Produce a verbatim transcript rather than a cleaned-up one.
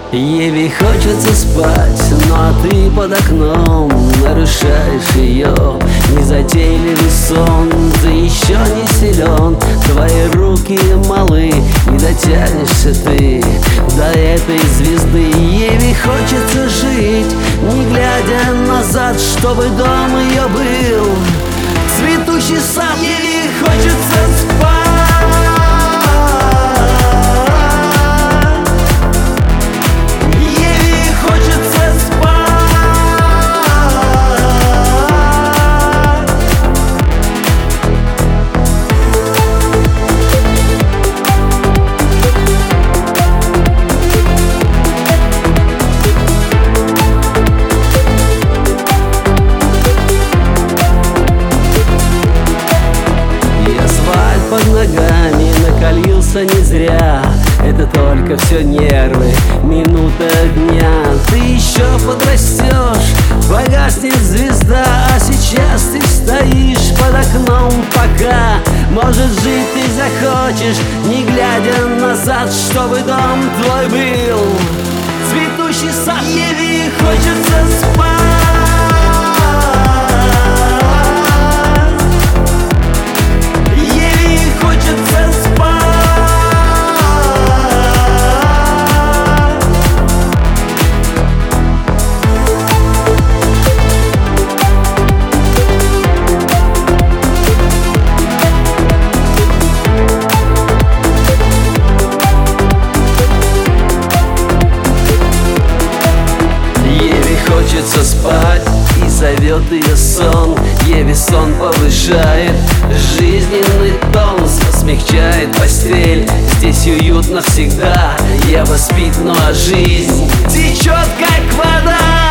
Еве хочется спать, ну а ты под окном нарушаешь ее незатейливый сон. Ты еще не силен, твои руки малы, не дотянешься ты до этой звезды. Еве хочется жить, не глядя назад, чтобы дом ее был цветущий сад. Еве хочется спать. Под ногами накалился не зря, это только все нервы, минута дня. Ты еще подрастешь, погаснет звезда, а сейчас ты стоишь под окном пока. Может, жить ты захочешь, не глядя назад, чтобы дом твой был цветущий сад. Еве хочется спать. Хочется спать и зовет ее сон. Еве сон повышает жизненный тон, смягчает постель. Здесь уютно всегда. Ева спит, ну а жизнь течет как вода.